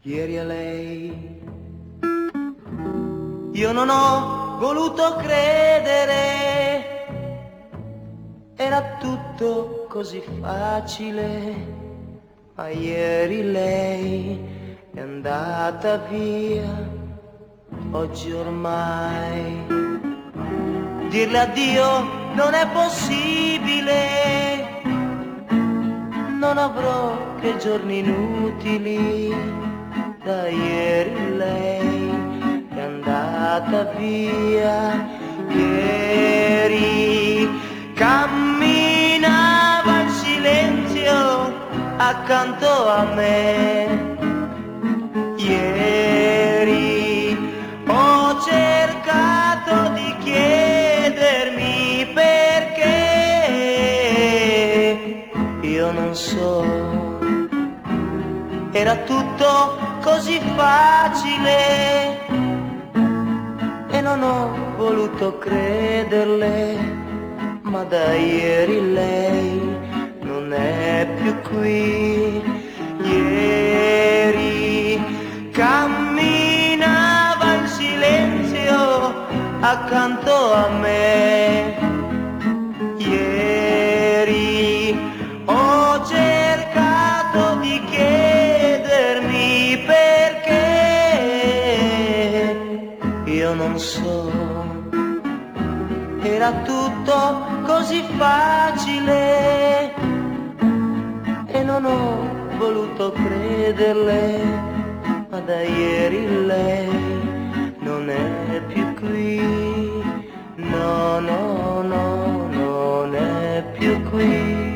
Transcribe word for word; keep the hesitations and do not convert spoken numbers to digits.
Ieri a lei io non ho voluto credere, era tutto così facile, ma ieri lei è andata via, oggi ormai dirle addio non è possibile, non avrò che giorni inutili. Da ieri lei è andata via, ieri camminava in silenzio accanto a me, ieri ho cercato di chiedermi perché, io non so, era tutto così facile e non ho voluto crederle, ma da ieri lei non è più qui. Ieri camminava in silenzio accanto a me, ieri ho cercato di chiedermi perché, io non so, era tutto così facile e non ho voluto crederle, ma da ieri lei non è più qui, no, no, no, non è più qui.